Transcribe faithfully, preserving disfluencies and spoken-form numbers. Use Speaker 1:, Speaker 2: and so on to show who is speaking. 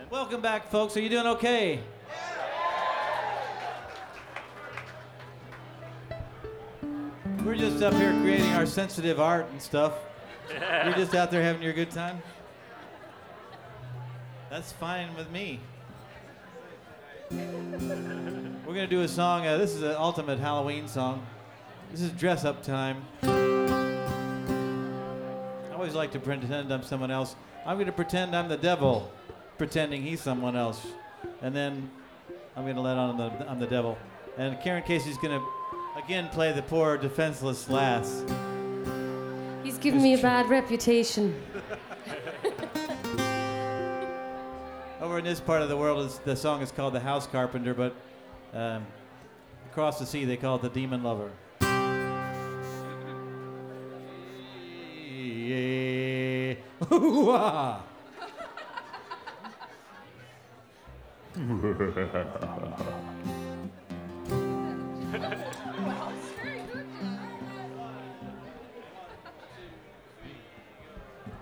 Speaker 1: Welcome back, folks. Are you doing okay? We're just up here creating our sensitive art and stuff. You're just out there having your good time? That's fine with me. We're going to do a song. Uh, this is an ultimate Halloween song. This is dress up time. I always like to pretend I'm someone else. I'm going to pretend I'm the devil, pretending he's someone else. And then I'm going to let on the, I'm the devil. And Karen Casey's going to, again, play the poor defenseless lass.
Speaker 2: He's given me a bad reputation.
Speaker 1: Over in this part of the world, is, the song is called The House Carpenter, but um, across the sea they call it The Demon Lover. Yeah. Ooh-ah.